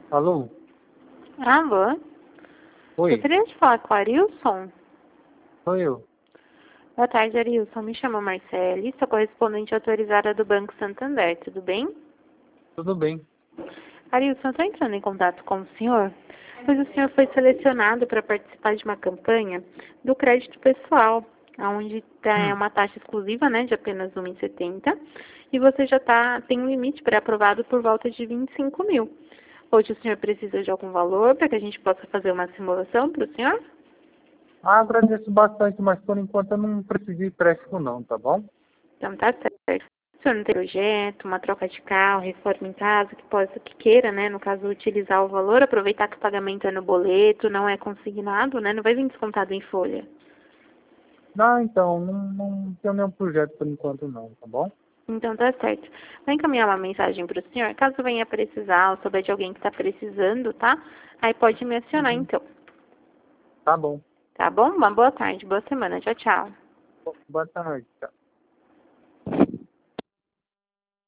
Alô? Alô? Oi, Gostaria de falar com o Arilson? sou eu. Boa tarde, Arilson. Me chamo Marcele, sou correspondente autorizada do Banco Santander, tudo bem? Tudo bem? Arilson, eu estou entrando em contato com o senhor, pois o senhor foi selecionado para participar de uma campanha do crédito pessoal, onde tem Hum. uma taxa exclusiva, né, de apenas 1,70, e você já tem um limite pré-aprovado por volta de 25 mil. Hoje o senhor precisa de algum valor para que a gente possa fazer uma simulação para o senhor? Agradeço bastante, mas por enquanto eu não preciso de empréstimo não, tá bom? Então tá certo. O senhor não tem projeto, uma troca de carro, reforma em casa, que queira, né, no caso, utilizar o valor, aproveitar que o pagamento é no boleto, não é consignado, né, não vai vir descontado em folha. Não, então, não tenho nenhum projeto por enquanto não, tá bom? Então tá certo. Vou encaminhar uma mensagem para o senhor, caso venha precisar ou souber de alguém que está precisando, tá? Aí pode me acionar Uhum. então. Tá bom. Tá bom? Uma boa tarde, boa semana. Tchau, tchau. Boa tarde, tchau.